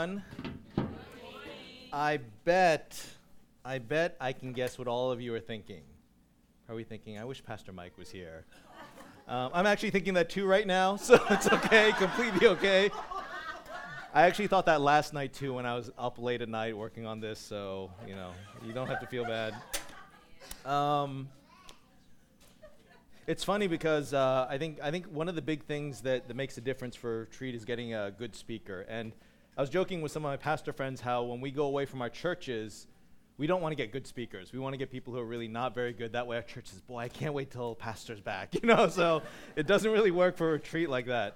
I bet I can guess what all of you are thinking. Probably thinking, I wish Pastor Mike was here. I'm actually thinking that too right now, so it's okay, completely okay. I actually thought that last night too when I was up late at night working on this, so, you don't have to feel bad. It's funny because I think one of the big things that makes a difference for Treat is getting a good speaker. And I was joking with some of my pastor friends how when we go away from our churches, we don't want to get good speakers. We want to get people who are really not very good. That way our church says, boy, I can't wait till pastor's back. So it doesn't really work for a retreat like that.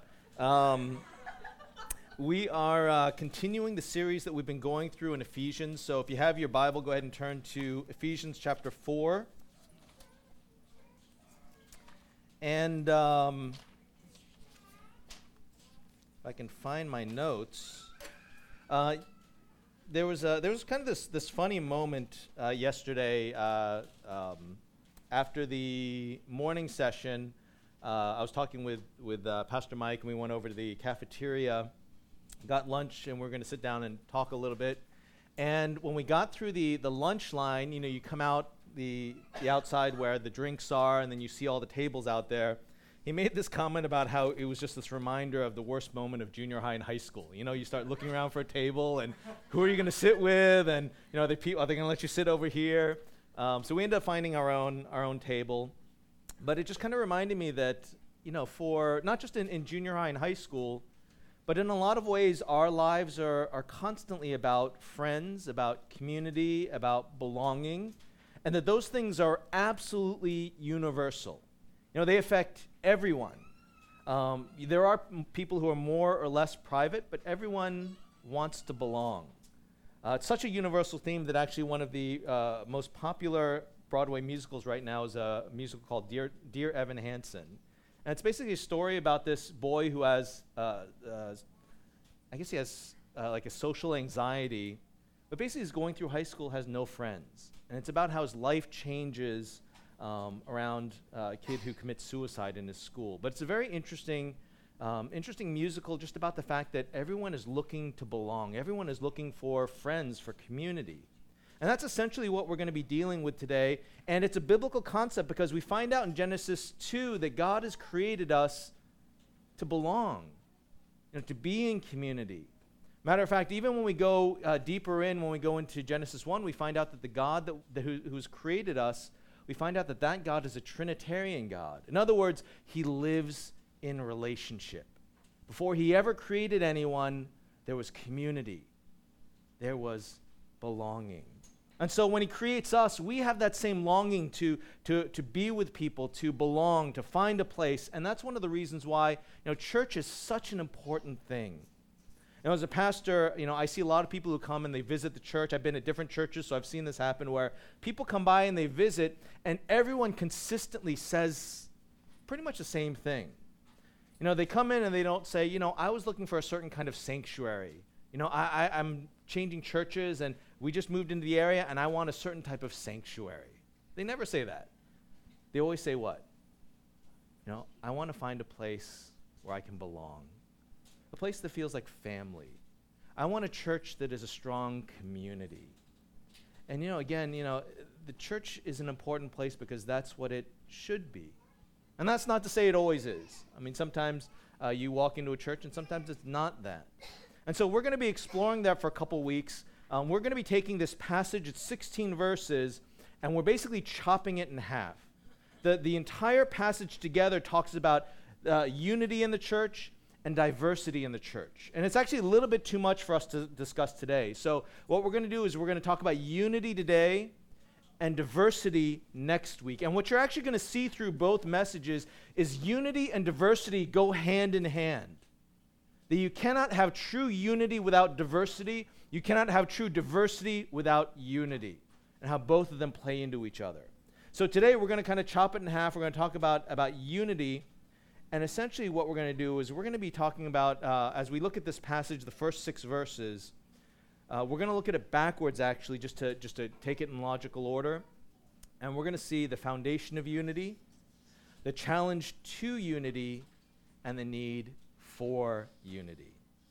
We are continuing the series that we've been going through in Ephesians. So if you have your Bible, go ahead and turn to Ephesians chapter 4. And if I can find my notes, there was kind of this funny moment yesterday after the morning session. I was talking with Pastor Mike, and we went over to the cafeteria, got lunch, and we're going to sit down and talk a little bit. And when we got through the lunch line, you come out the outside where the drinks are, and then you see all the tables out there. He made this comment about how it was just this reminder of the worst moment of junior high and high school. You start looking around for a table, and who are you going to sit with? And are they going to let you sit over here? So we ended up finding our own table. But it just kind of reminded me that for not just in junior high and high school, but in a lot of ways, our lives are constantly about friends, about community, about belonging, and that those things are absolutely universal. They affect everyone. There are people who are more or less private, but everyone wants to belong. It's such a universal theme that actually one of the most popular Broadway musicals right now is a musical called Dear Evan Hansen. And it's basically a story about this boy who has, I guess he has like a social anxiety, but basically he's going through high school, has no friends. And it's about how his life changes around a kid who commits suicide in his school. But it's a very interesting musical just about the fact that everyone is looking to belong. Everyone is looking for friends, for community. And that's essentially what we're going to be dealing with today. And it's a biblical concept because we find out in Genesis 2 that God has created us to belong, to be in community. Matter of fact, even when we go deeper when we go into Genesis 1, we find out that the God who's created us, we find out that God is a Trinitarian God. In other words, he lives in relationship. Before he ever created anyone, there was community. There was belonging. And so when he creates us, we have that same longing to be with people, to belong, to find a place. And that's one of the reasons why church is such an important thing. As a pastor, I see a lot of people who come and they visit the church. I've been at different churches, so I've seen this happen where people come by and they visit, and everyone consistently says pretty much the same thing. They come in and they don't say, I was looking for a certain kind of sanctuary. I'm changing churches, and we just moved into the area, and I want a certain type of sanctuary. They never say that. They always say what? I want to find a place where I can belong. A place that feels like family. I want a church that is a strong community. And the church is an important place because that's what it should be. And that's not to say it always is. Sometimes you walk into a church and sometimes it's not that. And so we're going to be exploring that for a couple weeks. We're going to be taking this passage, it's 16 verses, and we're basically chopping it in half. The entire passage together talks about unity in the church and diversity in the church. And it's actually a little bit too much for us to discuss today. So what we're going to do is we're going to talk about unity today and diversity next week. And what you're actually going to see through both messages is unity and diversity go hand in hand. That you cannot have true unity without diversity. You cannot have true diversity without unity. And how both of them play into each other. So today we're going to kind of chop it in half. We're going to talk about unity. And essentially what we're going to do is we're going to be talking about, as we look at this passage, the first 6 verses, we're going to look at it backwards actually, just to take it in logical order. And we're going to see the foundation of unity, the challenge to unity, and the need for unity.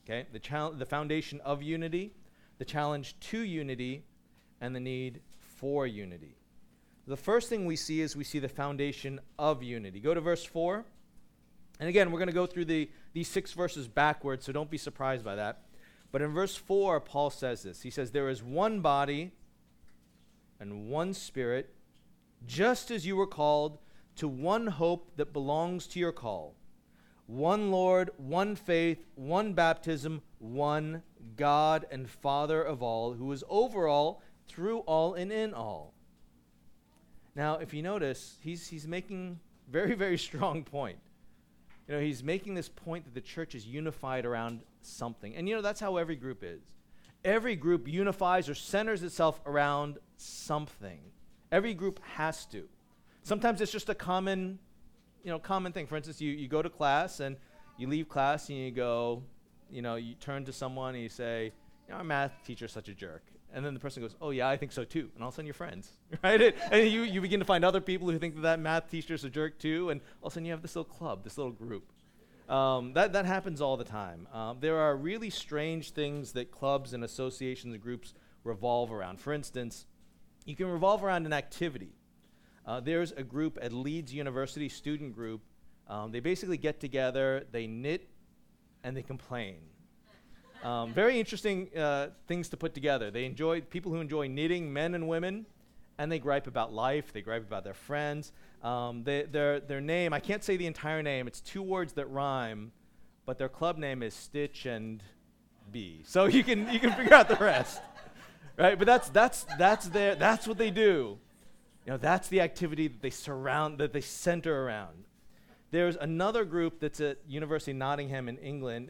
Okay, the foundation of unity, the challenge to unity, and the need for unity. The first thing we see is we see the foundation of unity. Go to verse 4. And again, we're going to go through these 6 verses backwards, so don't be surprised by that. But in verse 4, Paul says this. He says, there is one body and one Spirit, just as you were called to one hope that belongs to your call. One Lord, one faith, one baptism, one God and Father of all, who is over all, through all, and in all. Now, if you notice, he's making very, very strong point. He's making this point that the church is unified around something. And that's how every group is. Every group unifies or centers itself around something. Every group has to. Sometimes it's just a common thing. For instance, you go to class and you leave class and you go, you turn to someone and you say, our math teacher's such a jerk. And then the person goes, oh yeah, I think so too. And all of a sudden you're friends, right? And you begin to find other people who think that math teacher's a jerk too. And all of a sudden you have this little club, this little group. That happens all the time. There are really strange things that clubs and associations and groups revolve around. For instance, you can revolve around an activity. There's a group at Leeds University, student group. They basically get together, they knit, and they complain. Very interesting things to put together. People who enjoy knitting, men and women, and they gripe about life, they gripe about their friends. Their name, I can't say the entire name, it's 2 words that rhyme, but their club name is Stitch and Bee. So you can figure out the rest. Right? But that's what they do. That's the activity that they center around. There's another group that's at University of Nottingham in England,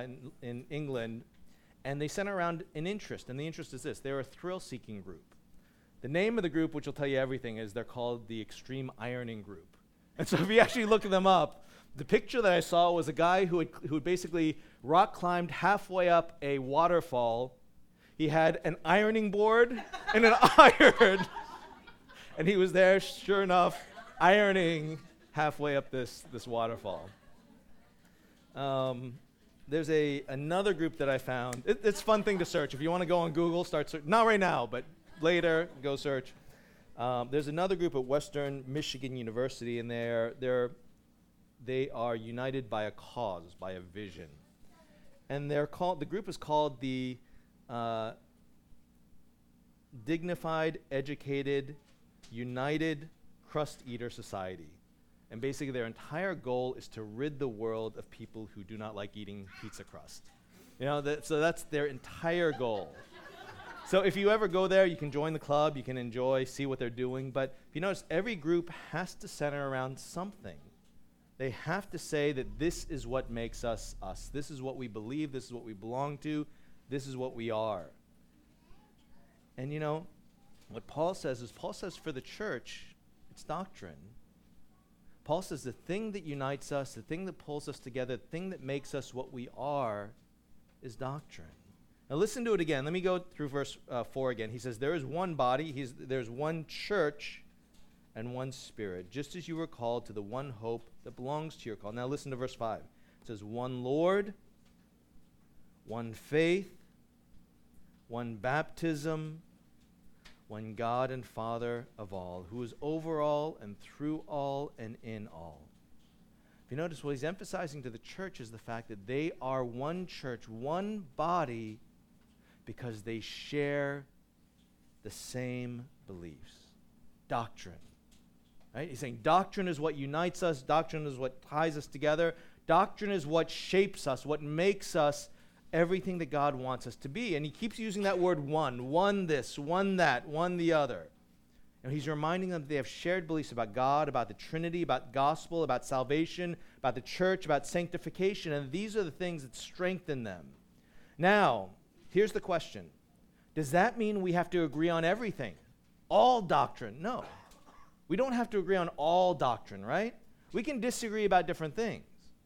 and they center around an interest, and the interest is this. They're a thrill-seeking group. The name of the group, which will tell you everything, is they're called the Extreme Ironing Group. And so if you actually look them up, the picture that I saw was a guy who had basically rock climbed halfway up a waterfall. He had an ironing board and an iron, and he was there, sure enough, ironing halfway up this waterfall. There's another group that I found. It's a fun thing to search. If you want to go on Google, start search. Not right now, but later, go search. There's another group at Western Michigan University, and they are united by a cause, by a vision. And the group is called the Dignified, Educated, United Crust Eater Society. And basically their entire goal is to rid the world of people who do not like eating pizza crust. So that's their entire goal. So if you ever go there, you can join the club, you can see what they're doing. But if you notice, every group has to center around something. They have to say that this is what makes us us. This is what we believe, this is what we belong to, this is what we are. And what Paul says for the church, it's doctrine. Paul says the thing that unites us, the thing that pulls us together, the thing that makes us what we are is doctrine. Now listen to it again. Let me go through verse 4 again. He says, there is one body, there's one church, and one Spirit, just as you were called to the one hope that belongs to your call. Now listen to verse 5. It says, one Lord, one faith, one baptism, one God and Father of all, who is over all and through all and in all. If you notice, what he's emphasizing to the church is the fact that they are one church, one body, because they share the same beliefs. Doctrine. Right? He's saying doctrine is what unites us. Doctrine is what ties us together. Doctrine is what shapes us, what makes us everything that God wants us to be. And he keeps using that word one this, one that, one the other. And he's reminding them that they have shared beliefs about God, about the Trinity, about gospel, about salvation, about the church, about sanctification. And these are the things that strengthen them. Now, here's the question. Does that mean we have to agree on everything? All doctrine? No. We don't have to agree on all doctrine, right? We can disagree about different things.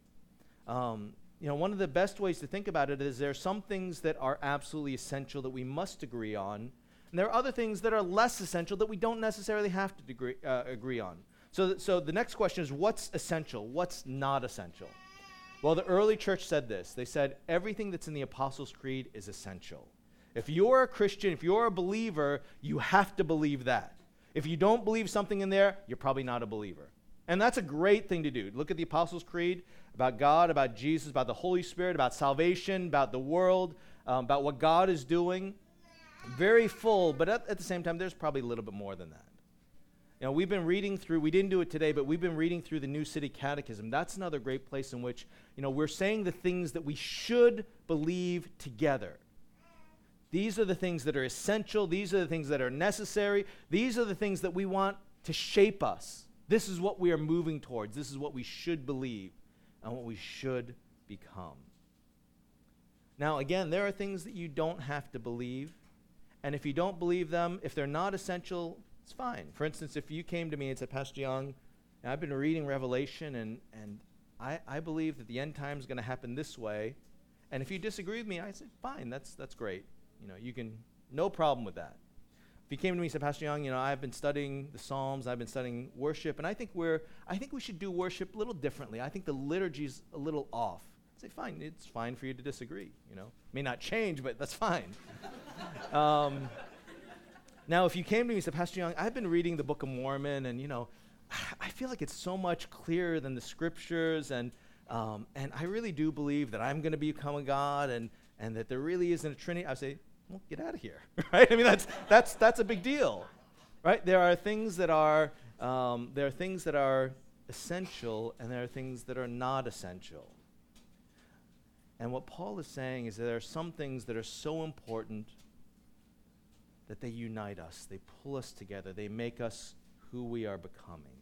One of the best ways to think about it is there are some things that are absolutely essential that we must agree on, and there are other things that are less essential that we don't necessarily have to agree on. So the next question is, what's essential? What's not essential? Well, the early church said this. They said everything that's in the Apostles' Creed is essential. If you're a Christian, if you're a believer, you have to believe that. If you don't believe something in there, you're probably not a believer. And that's a great thing to do. Look at the Apostles' Creed about God, about Jesus, about the Holy Spirit, about salvation, about the world, about what God is doing. Very full, but at the same time, there's probably a little bit more than that. You know, we've been reading through, we didn't do it today, but we've been reading through the New City Catechism. That's another great place in which, you know, we're saying the things that we should believe together. These are the things that are essential. These are the things that are necessary. These are the things that we want to shape us. This is what we are moving towards. This is what we should believe and what we should become. Now, again, there are things that you don't have to believe. And if you don't believe them, if they're not essential, it's fine. For instance, if you came to me and said, Pastor Young, I've been reading Revelation, and I believe that the end time is going to happen this way. And if you disagree with me, I say, fine, that's great. You know, you can, no problem with that. If you came to me and said, Pastor Young, you know, I've been studying the Psalms, I've been studying worship, and I think we should do worship a little differently. I think the liturgy's a little off. I say, fine, it's fine for you to disagree, you know. May not change, but that's fine. Now, if you came to me and said, Pastor Young, I've been reading the Book of Mormon, and, you know, I feel like it's so much clearer than the Scriptures, and I really do believe that I'm going to become a God, and that there really isn't a Trinity, I say, well, get out of here, right? I mean, that's a big deal, right? There are things that are essential, and there are things that are not essential. And what Paul is saying is that there are some things that are so important that they unite us, they pull us together, they make us who we are becoming.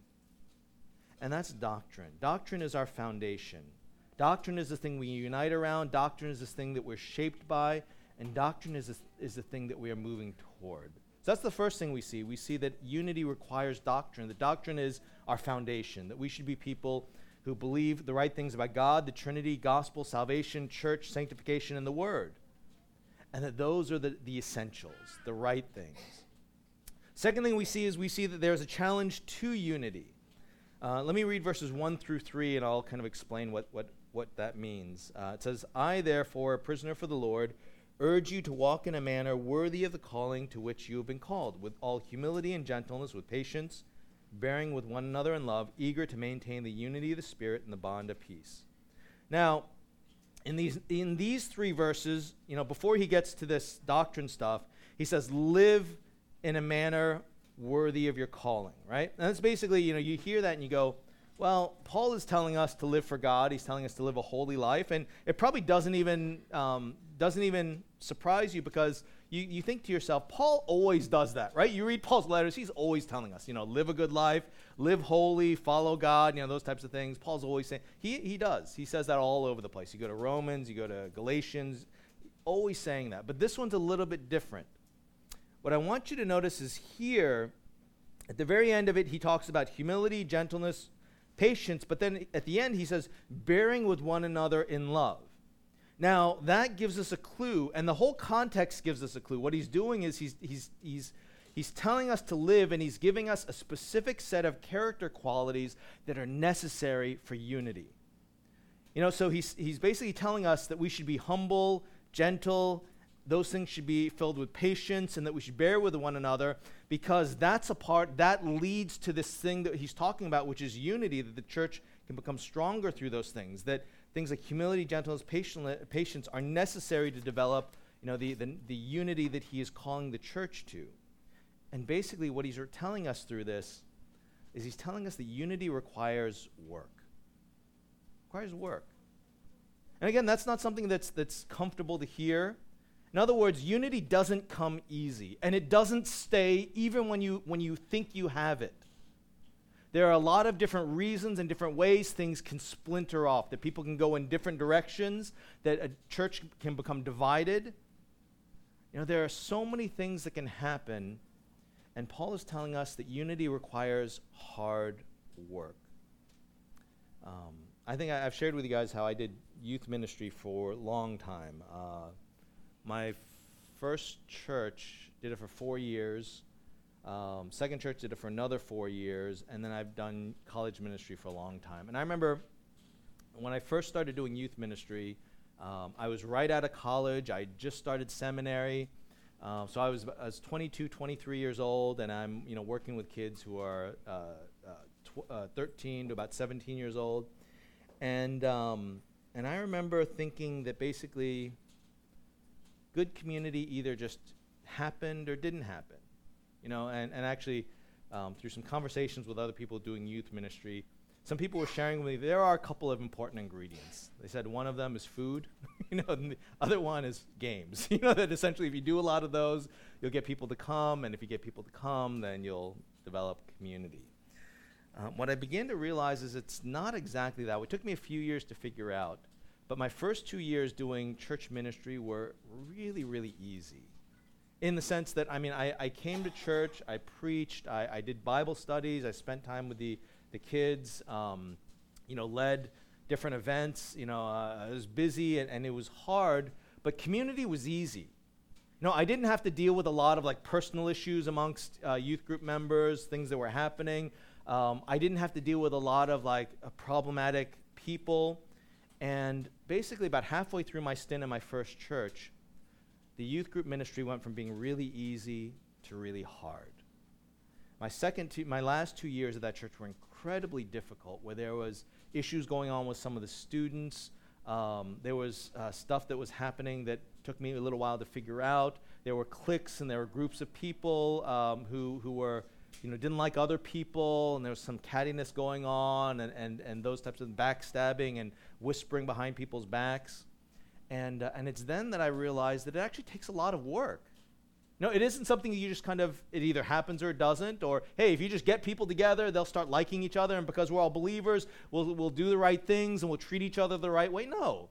And that's doctrine. Doctrine is our foundation. Doctrine is the thing we unite around. Doctrine is this thing that we're shaped by. And doctrine is the thing that we are moving toward. So that's the first thing we see. We see that unity requires doctrine. The doctrine is our foundation, that we should be people who believe the right things about God, the Trinity, gospel, salvation, church, sanctification, and the Word. And that those are the essentials, the right things. Second thing we see that there's a challenge to unity. Let me read verses 1 through 3, and I'll kind of explain what that means. It says, I, therefore, a prisoner for the Lord, urge you to walk in a manner worthy of the calling to which you have been called, with all humility and gentleness, with patience, bearing with one another in love, eager to maintain the unity of the Spirit and the bond of peace. Now, in these three verses, you know, before he gets to this doctrine stuff, he says, live in a manner worthy of your calling, right? And that's basically, you know, you hear that and you go, well, Paul is telling us to live for God. He's telling us to live a holy life. And it probably doesn't even surprise you, because you think to yourself, Paul always does that, right? You read Paul's letters, he's always telling us, you know, live a good life, live holy, follow God, you know, those types of things. Paul's always saying, he does. He says that all over the place. You go to Romans, you go to Galatians, always saying that. But this one's a little bit different. What I want you to notice is here, at the very end of it, he talks about humility, gentleness, patience, but then at the end he says, bearing with one another in love. Now, that gives us a clue, and the whole context gives us a clue. What he's doing is he's telling us to live, and he's giving us a specific set of character qualities that are necessary for unity. You know, so he's basically telling us that we should be humble, gentle, those things should be filled with patience, and that we should bear with one another, because that leads to this thing that he's talking about, which is unity, that the church can become stronger through those things, that things like humility, gentleness, patience are necessary to develop, you know, the unity that he is calling the church to. And basically what he's telling us through this is he's telling us that unity requires work. Requires work. And again, that's not something that's comfortable to hear. In other words, unity doesn't come easy, and it doesn't stay even when you think you have it. There are a lot of different reasons and different ways things can splinter off, that people can go in different directions, that a church can become divided. You know, there are so many things that can happen, and Paul is telling us that unity requires hard work. I think I've shared with you guys how I did youth ministry for a long time. My first church did it for 4 years. Second church did it for another 4 years, and then I've done college ministry for a long time. And I remember when I first started doing youth ministry, I was right out of college. I just started seminary. So I was 22, 23 years old, and I'm working with kids who are 13 to about 17 years old. And I remember thinking that basically good community either just happened or didn't happen. And actually through some conversations with other people doing youth ministry, some people were sharing with me there are a couple of important ingredients. They said one of them is food, and the other one is games. That essentially if you do a lot of those, you'll get people to come, and if you get people to come, then you'll develop community. What I began to realize is it's not exactly that. It took me a few years to figure out, but my first 2 years doing church ministry were really, really easy. In the sense that, I came to church, I preached, I did Bible studies, I spent time with the kids, led different events. I was busy and it was hard, but community was easy. I didn't have to deal with a lot of personal issues amongst youth group members, things that were happening. I didn't have to deal with a lot of problematic people. And basically about halfway through my stint in my first church, the youth group ministry went from being really easy to really hard. My last 2 years of that church were incredibly difficult, where there was issues going on with some of the students. There was stuff that was happening that took me a little while to figure out. There were cliques and there were groups of people who were, didn't like other people, and there was some cattiness going on, and those types of backstabbing and whispering behind people's backs. And it's then that I realized that it actually takes a lot of work. It isn't something that you just it either happens or it doesn't, or, hey, if you just get people together, they'll start liking each other, and because we're all believers, we'll do the right things and we'll treat each other the right way. No.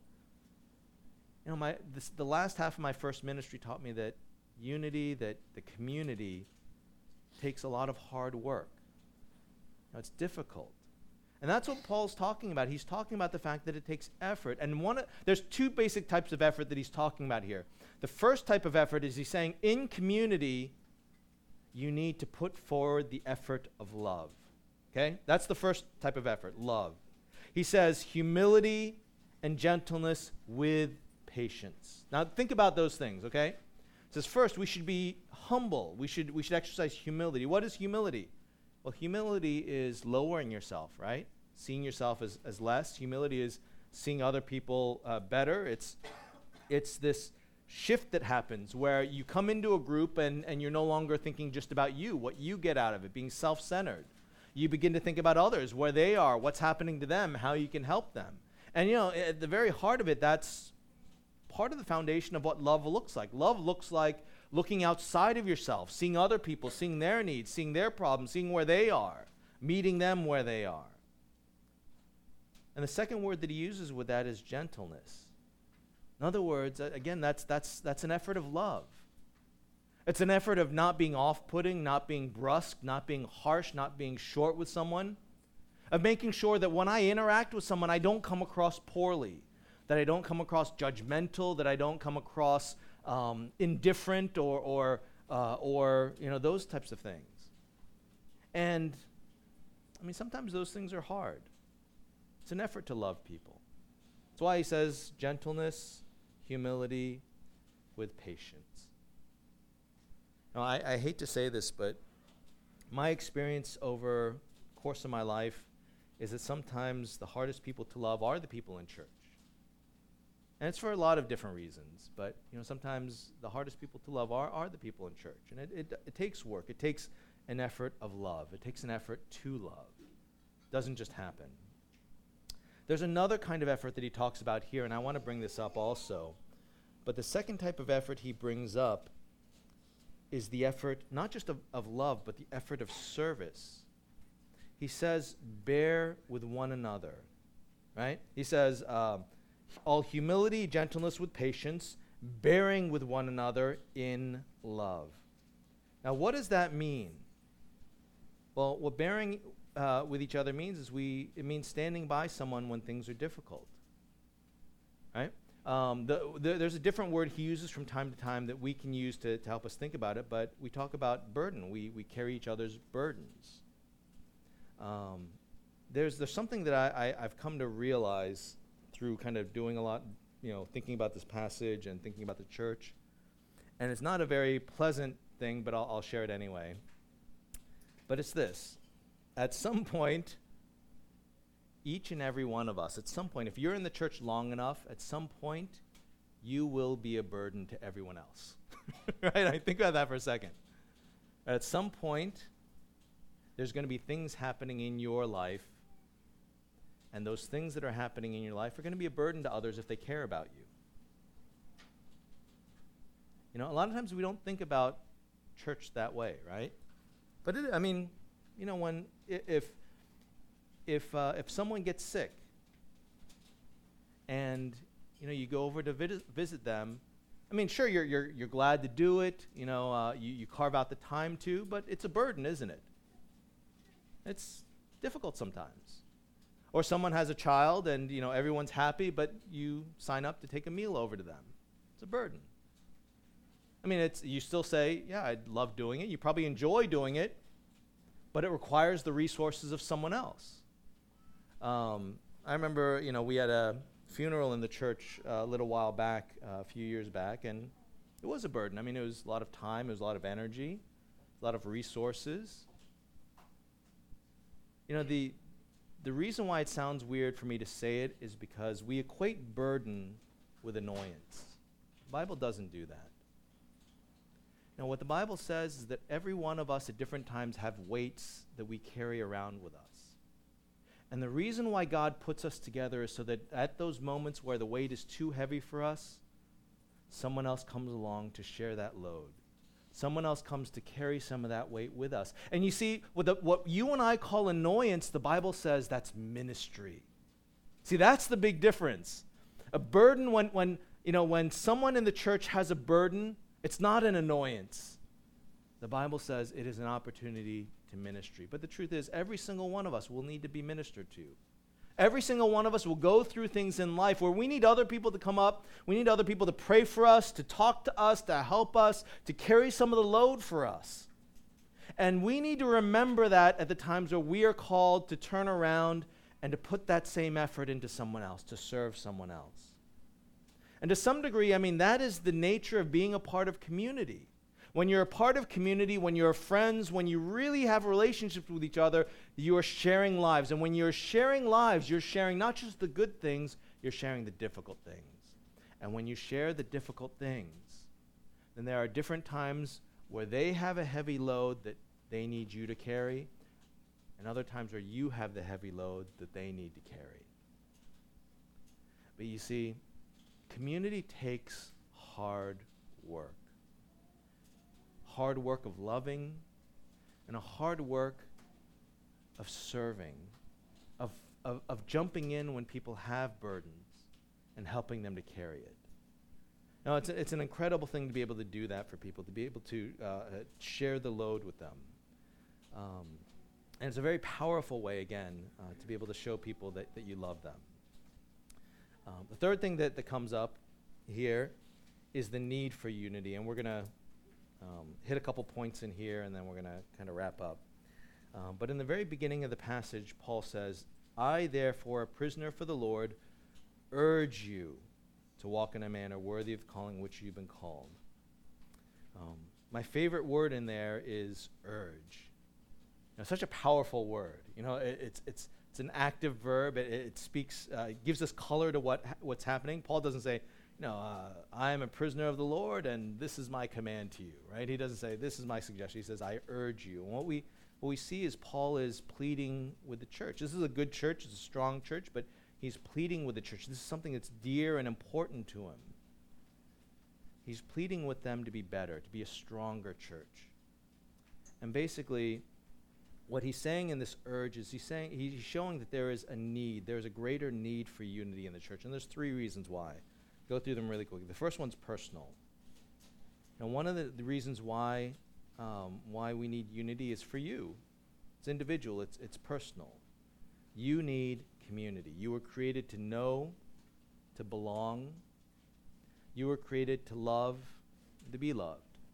The last half of my first ministry taught me that unity, that the community takes a lot of hard work. It's difficult. And that's what Paul's talking about. He's talking about the fact that it takes effort. And there's two basic types of effort that he's talking about here. The first type of effort is he's saying in community, you need to put forward the effort of love. Okay? That's the first type of effort, love. He says humility and gentleness with patience. Now think about those things, okay? It says first, we should be humble. We should exercise humility. What is humility? Well, humility is lowering yourself, right? Seeing yourself as less. Humility is seeing other people better. It's this shift that happens where you come into a group and you're no longer thinking just about you, what you get out of it, being self-centered. You begin to think about others, where they are, what's happening to them, how you can help them. And at the very heart of it, that's part of the foundation of what love looks like. Love looks like looking outside of yourself, seeing other people, seeing their needs, seeing their problems, seeing where they are, meeting them where they are. And the second word that he uses with that is gentleness. In other words, again, that's an effort of love. It's an effort of not being off-putting, not being brusque, not being harsh, not being short with someone, of making sure that when I interact with someone, I don't come across poorly, that I don't come across judgmental, that I don't come across indifferent or those types of things. And sometimes those things are hard. It's an effort to love people. That's why he says gentleness, humility, with patience. Now, I hate to say this, but my experience over the course of my life is that sometimes the hardest people to love are the people in church. And it's for a lot of different reasons, but sometimes the hardest people to love are the people in church. And it takes work. It takes an effort of love. It takes an effort to love. It doesn't just happen. There's another kind of effort that he talks about here, and I want to bring this up also. But the second type of effort he brings up is the effort, not just of love, but the effort of service. He says, bear with one another, right? He says, all humility, gentleness with patience, bearing with one another in love. Now, what does that mean? Well, what bearing with each other means is it means standing by someone when things are difficult, right? There's a different word he uses from time to time that we can use to help us think about it, but we talk about burden. We carry each other's burdens. there's something that I've come to realize through kind of doing a lot, thinking about this passage and thinking about the church. And it's not a very pleasant thing, but I'll share it anyway. But it's this. At some point, each and every one of us, at some point, if you're in the church long enough, at some point, you will be a burden to everyone else. Right? I think about that for a second. At some point, there's going to be things happening in your life, and those things that are happening in your life are going to be a burden to others if they care about you. A lot of times we don't think about church that way, right? But when if someone gets sick, and you go over to visit them, sure, you're glad to do it. You carve out the time to, but it's a burden, isn't it? It's difficult sometimes. Or someone has a child, and everyone's happy, but you sign up to take a meal over to them. It's a burden. You still say, yeah, I'd love doing it. You probably enjoy doing it, but it requires the resources of someone else. I remember, we had a funeral in the church a little while back, a few years back, and it was a burden. It was a lot of time, it was a lot of energy, a lot of resources. The reason why it sounds weird for me to say it is because we equate burden with annoyance. The Bible doesn't do that. Now, what the Bible says is that every one of us at different times have weights that we carry around with us. And the reason why God puts us together is so that at those moments where the weight is too heavy for us, someone else comes along to share that load. Someone else comes to carry some of that weight with us. And you see, what you and I call annoyance, the Bible says that's ministry. See, that's the big difference. A burden, when someone in the church has a burden, it's not an annoyance. The Bible says it is an opportunity to ministry. But the truth is, every single one of us will need to be ministered to. Every single one of us will go through things in life where we need other people to come up. We need other people to pray for us, to talk to us, to help us, to carry some of the load for us. And we need to remember that at the times where we are called to turn around and to put that same effort into someone else, to serve someone else. And to some degree, that is the nature of being a part of community. When you're a part of community, when you're friends, when you really have relationships with each other, you are sharing lives. And when you're sharing lives, you're sharing not just the good things, you're sharing the difficult things. And when you share the difficult things, then there are different times where they have a heavy load that they need you to carry, and other times where you have the heavy load that they need to carry. But you see, community takes hard work. Hard work of loving, and a hard work of serving, of jumping in when people have burdens and helping them to carry it. Now, it's an incredible thing to be able to do that for people, to be able to share the load with them. And it's a very powerful way, again, to be able to show people that you love them. The third thing that comes up here is the need for unity, and we're going to hit a couple points in here, and then we're going to kind of wrap up. But in the very beginning of the passage, Paul says, I, therefore, a prisoner for the Lord, urge you to walk in a manner worthy of calling which you've been called. My favorite word in there is urge. Such a powerful word. It's an active verb. It speaks, gives us color to what's happening. Paul doesn't say, I am a prisoner of the Lord, and this is my command to you, right? He doesn't say, this is my suggestion. He says, I urge you. And what we see is Paul is pleading with the church. This is a good church. It's a strong church, but he's pleading with the church. This is something that's dear and important to him. He's pleading with them to be better, to be a stronger church. And basically, what he's saying in this urge is he's showing that there is a need. There's a greater need for unity in the church. And there's three reasons why. Go through them really quickly. The first one's personal. Now, one of the reasons why we need unity is for you. It's individual. It's personal. You need community. You were created to know, to belong. You were created to love, to be loved.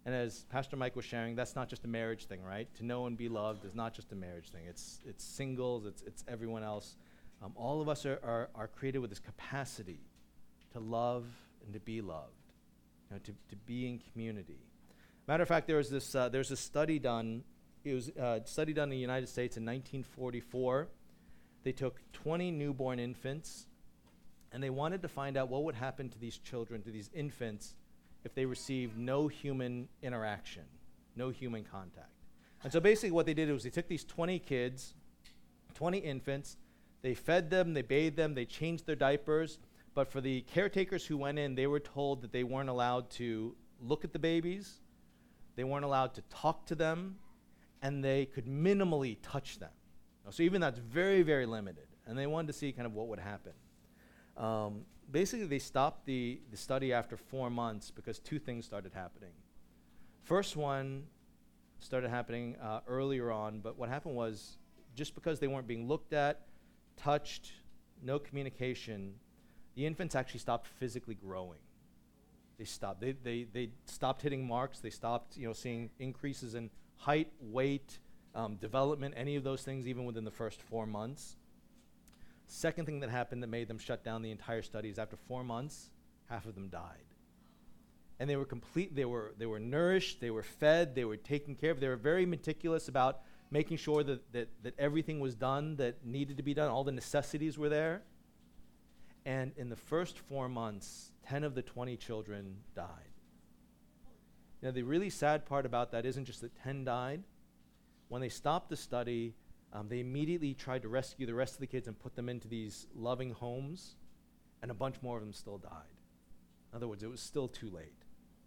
And as Pastor Mike was sharing, that's not just a marriage thing, right? To know and be loved is not just a marriage thing. It's singles, it's everyone else. All of us are created with this capacity to love and to be loved, to be in community. Matter of fact, there's a study done. It was a study done in the United States in 1944. They took 20 newborn infants, and they wanted to find out what would happen to these children, to these infants, if they received no human interaction, no human contact. And so basically what they did was they took these 20 kids, 20 infants, they fed them, they bathed them, they changed their diapers, but for the caretakers who went in, they were told that they weren't allowed to look at the babies, they weren't allowed to talk to them, and they could minimally touch them. So even that's very, very limited. And they wanted to see kind of what would happen. Basically, they stopped the study after 4 months because two things started happening. First one started happening earlier on, but what happened was just because they weren't being looked at, touched, no communication, the infants actually stopped physically growing. They stopped. They stopped hitting marks. They stopped, seeing increases in height, weight, development, any of those things, even within the first 4 months. Second thing that happened that made them shut down the entire study is after 4 months, half of them died. And they were complete. They were nourished. They were fed. They were taken care of. They were very meticulous about making sure that everything was done that needed to be done. All the necessities were there. And in the first 4 months, 10 of the 20 children died. The really sad part about that isn't just that 10 died. When they stopped the study, they immediately tried to rescue the rest of the kids and put them into these loving homes, and a bunch more of them still died. In other words, it was still too late.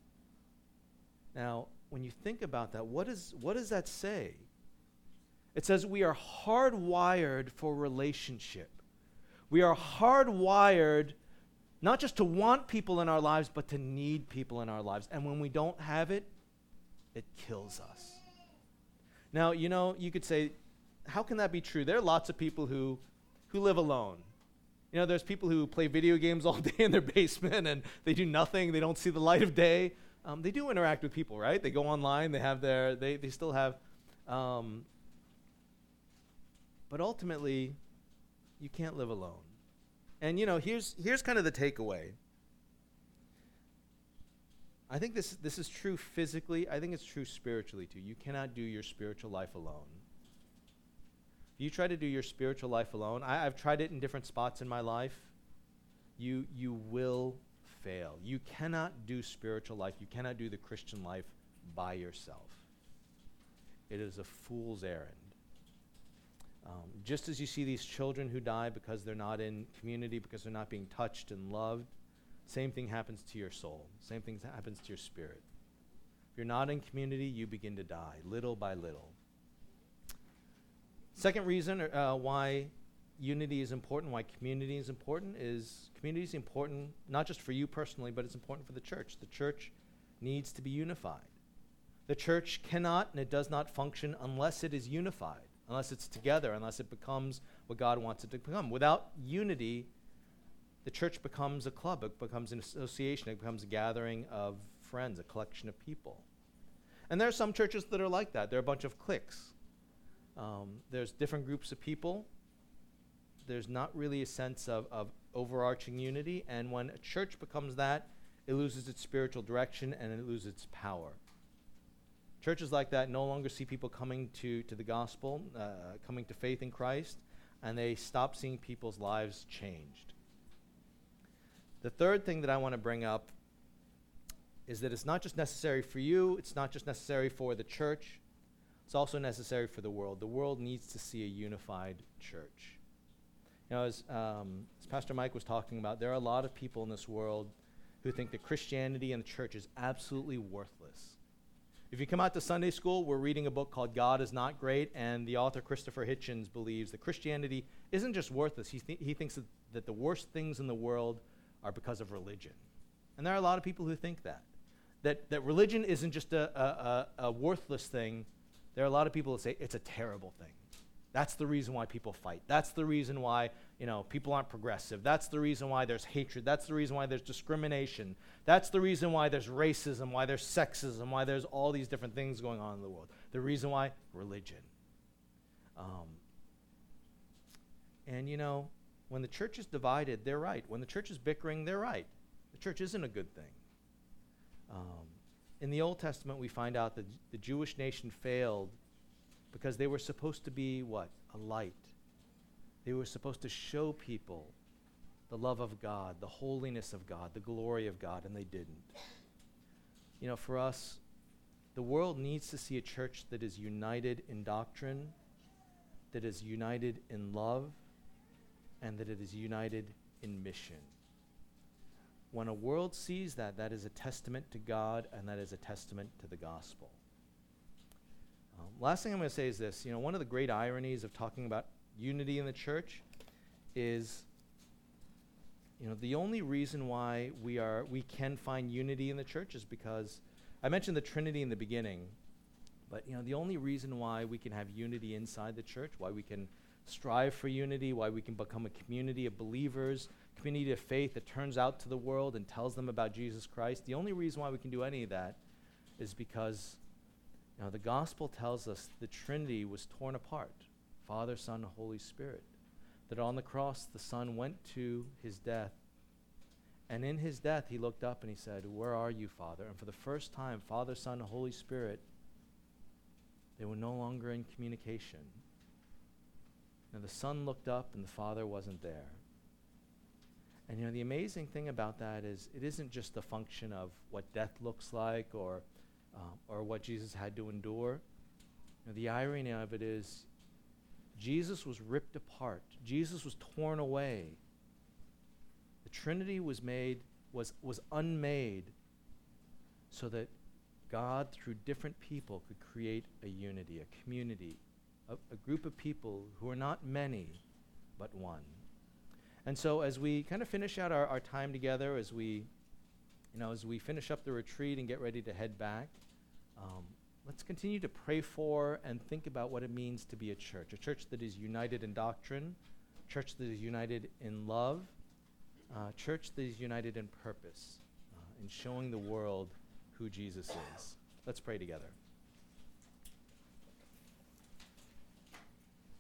Now, when you think about that, what does that say? It says we are hardwired for relationship. We are hardwired not just to want people in our lives, but to need people in our lives. And when we don't have it, it kills us. Now, you could say, how can that be true? There are lots of people who live alone. There's people who play video games all day in their basement and they do nothing. They don't see the light of day. They do interact with people, right? They go online. They have they still have. But ultimately, you can't live alone. And here's kind of the takeaway. I think this is true physically. I think it's true spiritually too. You cannot do your spiritual life alone. If you try to do your spiritual life alone, I've tried it in different spots in my life. You will fail. You cannot do spiritual life. You cannot do the Christian life by yourself. It is a fool's errand. Just as you see these children who die because they're not in community, because they're not being touched and loved, same thing happens to your soul. Same thing happens to your spirit. If you're not in community, you begin to die, little by little. Second reason why unity is important, why community is important, is community is important not just for you personally, but it's important for the church. The church needs to be unified. The church cannot and it does not function unless it is unified, unless it's together, unless it becomes what God wants it to become. Without unity, the church becomes a club, it becomes an association, it becomes a gathering of friends, a collection of people. And there are some churches that are like that. They're a bunch of cliques. There's different groups of people. There's not really a sense of overarching unity, and when a church becomes that, it loses its spiritual direction and it loses its power. Churches like that no longer see people coming to the gospel, coming to faith in Christ, and they stop seeing people's lives changed. The third thing that I want to bring up is that it's not just necessary for you, it's not just necessary for the church, it's also necessary for the world. The world needs to see a unified church. As Pastor Mike was talking about, there are a lot of people in this world who think that Christianity and the church is absolutely worthless. If you come out to Sunday school, we're reading a book called God is Not Great, and the author Christopher Hitchens believes that Christianity isn't just worthless. He thinks that the worst things in the world are because of religion. And there are a lot of people who think that religion isn't just a worthless thing. There are a lot of people who say it's a terrible thing. That's the reason why people fight. That's the reason why, people aren't progressive. That's the reason why there's hatred. That's the reason why there's discrimination. That's the reason why there's racism, why there's sexism, why there's all these different things going on in the world. The reason why? Religion. When the church is divided, they're right. When the church is bickering, they're right. The church isn't a good thing. In the Old Testament, we find out that the Jewish nation failed because they were supposed to be what? A light. They were supposed to show people the love of God, the holiness of God, the glory of God, and they didn't. For us, the world needs to see a church that is united in doctrine, that is united in love, and that it is united in mission. When a world sees that, that is a testament to God, and that is a testament to the gospel. Last thing I'm going to say is this. One of the great ironies of talking about unity in the church is, the only reason why we can find unity in the church is because, I mentioned the Trinity in the beginning, but the only reason why we can have unity inside the church, why we can strive for unity, why we can become a community of believers, community of faith that turns out to the world and tells them about Jesus Christ, the only reason why we can do any of that is because the gospel tells us the Trinity was torn apart, Father, Son, Holy Spirit, that on the cross the Son went to his death, and in his death he looked up and he said, "Where are you, Father?" And for the first time, Father, Son, Holy Spirit, they were no longer in communication. Now the Son looked up and the Father wasn't there. And the amazing thing about that is it isn't just a function of what death looks like or what Jesus had to endure. The irony of it is Jesus was ripped apart. Jesus was torn away. The Trinity was unmade so that God, through different people, could create a unity, a community, a group of people who are not many, but one. And so as we kind of finish out our time together, as we finish up the retreat and get ready to head back, let's continue to pray for and think about what it means to be a church that is united in doctrine, a church that is united in love, a church that is united in purpose, in showing the world who Jesus is. Let's pray together.